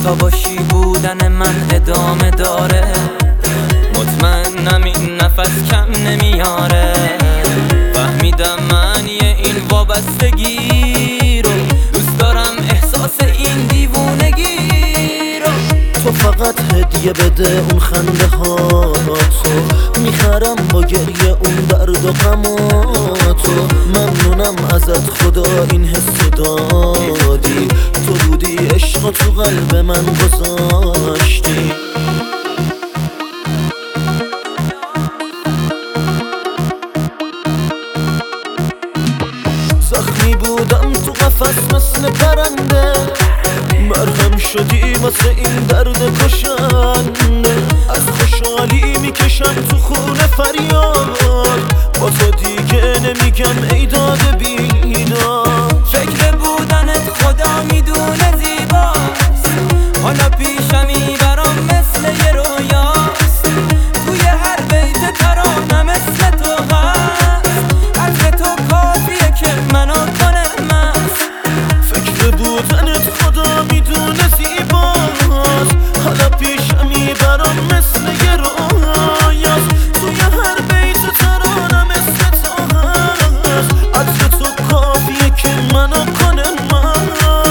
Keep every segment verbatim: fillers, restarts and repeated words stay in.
تا باشی بودن من ادامه داره، مطمئنم این نفس کم نمیاره. فهمیدم معنی این وابستگی رو، دوست دارم احساس این دیوونگی رو. تو فقط هدیه بده اون خنده ها تو، میخرم با گریه اون درد و غماتو. ممنونم ازت خدا این حس دادی، تو بودی عشق تو قلب من گذاشتی. زخمی بودم تو قفس مثل پرنده، مرهم شدی واسه این درد کشنده. از خوشحالی میکشم تو خونه فریاد، با تو دیگه نمیگم ای داده بیداد. فکر بودنت خدا میدونه زیباست، حالا پیشمی برام مثل یه رویاست. توی هر بیت ترانه مثل تو هست، عطر تو کافیه که منو کنه مست. فکر بودنت خدا میدونه زیباست، حالا پیشمی برام مثل یه رویاست. توی هر بیت ترانه مثل تو هست، عطر تو کافیه که منو کنه مست.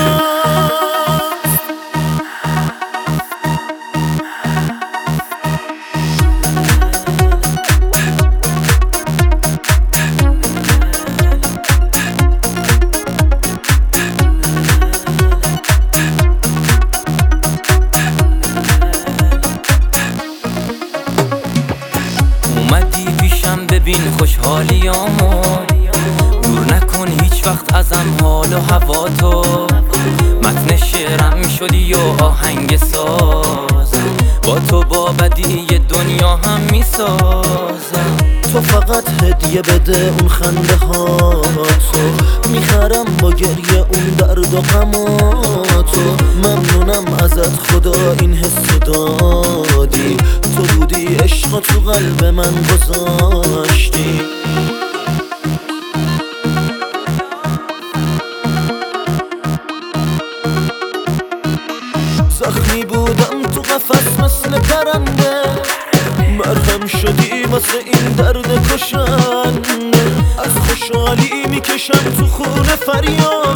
اومدی پیشم ببین خوشحالیامو، دور نکن هیچ وقت ازم حال و هوا تو. متن شعرم شدی و آهنگ سازم، با تو با بدی دنیا هم میسازم. تو فقط هدیه بده اون خنده ها تو، میخرم با گریه اون درد و غماتو. ممنونم ازت خدا این حس دادی، تو بودی عشق تو قلب من گذاشتی. زخمی بودم تو قفس مثل پرنده، مرهم شدی واسه این درد کشنده. از خوشحالی میکشم تو خونه فریاد،